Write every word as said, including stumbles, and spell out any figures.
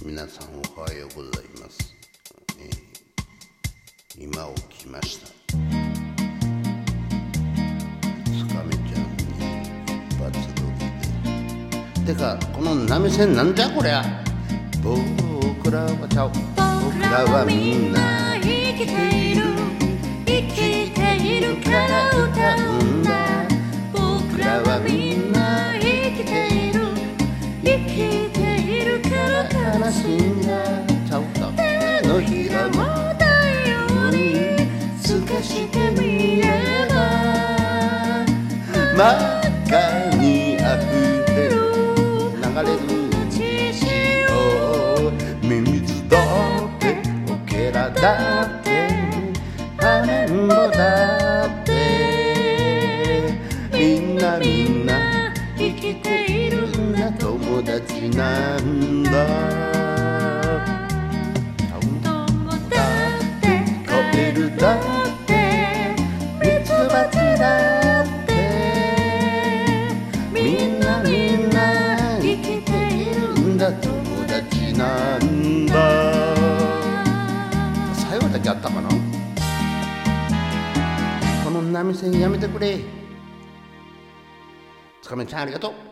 皆さんおはようございます、えー、今起きました。つかめちゃんに一発撮りで、てかこの波線なんじゃこりゃ。僕らはちゃう僕らはみんな生きている生きているから歌うんだ。僕らはみんな生きている生きているから悲しんだ。ちゃうか手のひらも太陽に透かしてみれば真っ赤にあふれる流れるミミズだってオケラだってアメンボだってみんなみんな生きているんだ友達なんだ。友だってカエルだってミツバチだってみんなみんな生きているんだ友達なんだ。最後だけあったかな。この波線やめてくれ。つかめちゃんありがとう。